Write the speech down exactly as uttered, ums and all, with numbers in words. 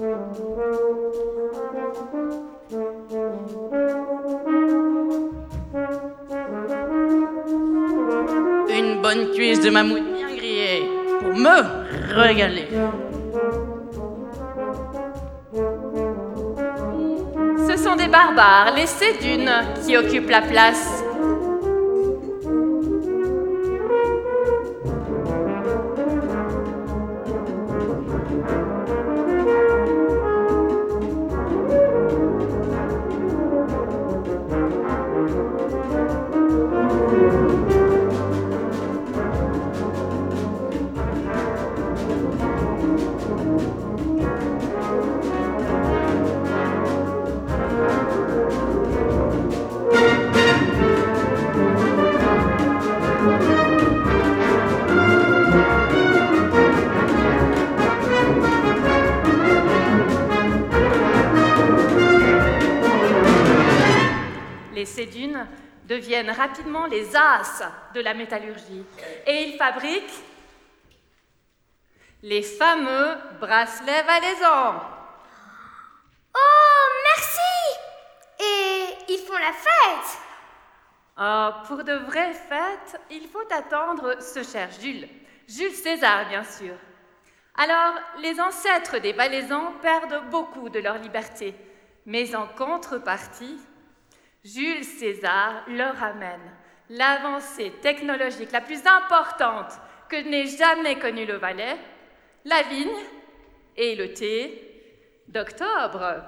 Une bonne cuisse de mammouth bien grillée pour me régaler. Ce sont des barbares, les Cédunes, qui occupent la place. Les Cédunes deviennent rapidement les as de la métallurgie et ils fabriquent les fameux bracelets valaisans. Oh, merci! Et ils font la fête? Oh, pour de vraies fêtes, il faut attendre ce cher Jules. Jules César, bien sûr. Alors, les ancêtres des valaisans perdent beaucoup de leur liberté, mais en contrepartie, Jules César leur amène l'avancée technologique la plus importante que n'ait jamais connue le Valais, la vigne et le thé d'octobre.